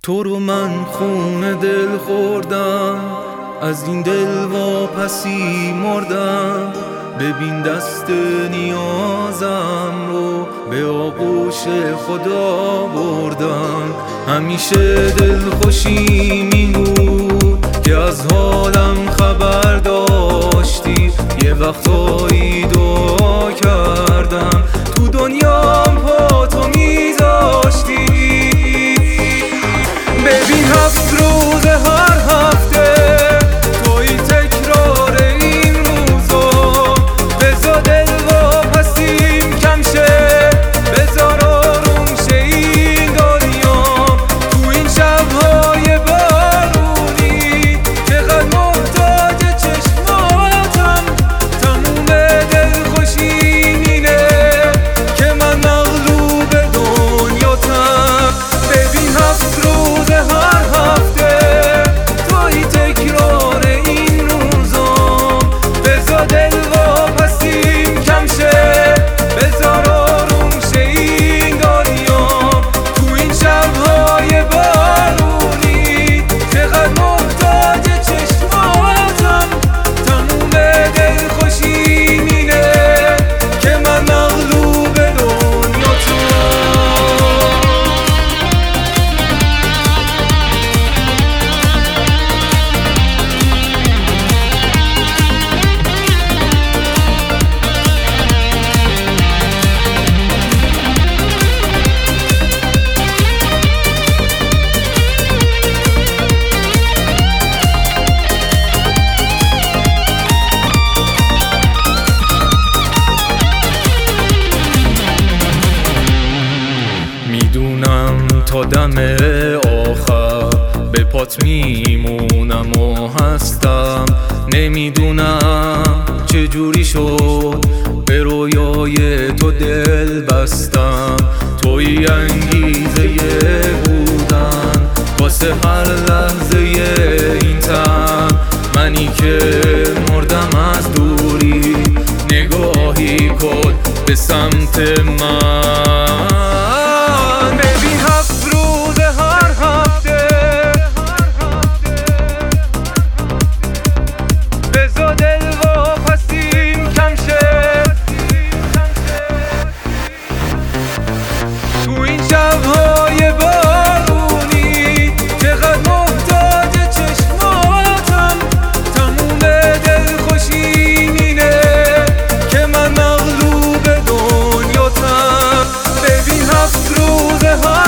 تو رو من خون دل خوردم، از این دل واپسی مردم. ببین دست نیازم رو به آغوش خدا بردم. همیشه دل خوشیم این بود که از حالم خبر داشتی. یه وقتایی دعا کردم تو دنیام پا تو میذاشتی. ببین 7 روز هر هفته توی تکرار این روزا. بذار دل واپسیم کم شه، بذار آروم شه این دنیا. تو این شب‌های بارونی چقدر محتاج چشماتم. تموم دل خوشیم اینه که من مغلوب دنیاتم. ببین 7 روز هر هفته توی تکرار این روزا. بذار دل واپسیم کم شه، بذار آروم شه این دنیا. تو این شب‌های بارونی چقدر محتاج چشماتم. تموم دل خوشیم اینه که من مغلوب دنیاتم. میدونم تا دم آخر به پات میمونم و هستم. نمیدونم چجوری شد به رویای تو دل بستم. توی انگیزه بودن واسه هر لحظه این تن. منی که مردم از دوری، نگاهی کن به سمت من. ببین 7 روز هر هفته بذار دل واپسیم کم شه. تو این شب‌های بارونی چقدر محتاج چشماتم. تموم دل خوشیم اینه که من مغلوب دنیاتم. ببین 7 روز هر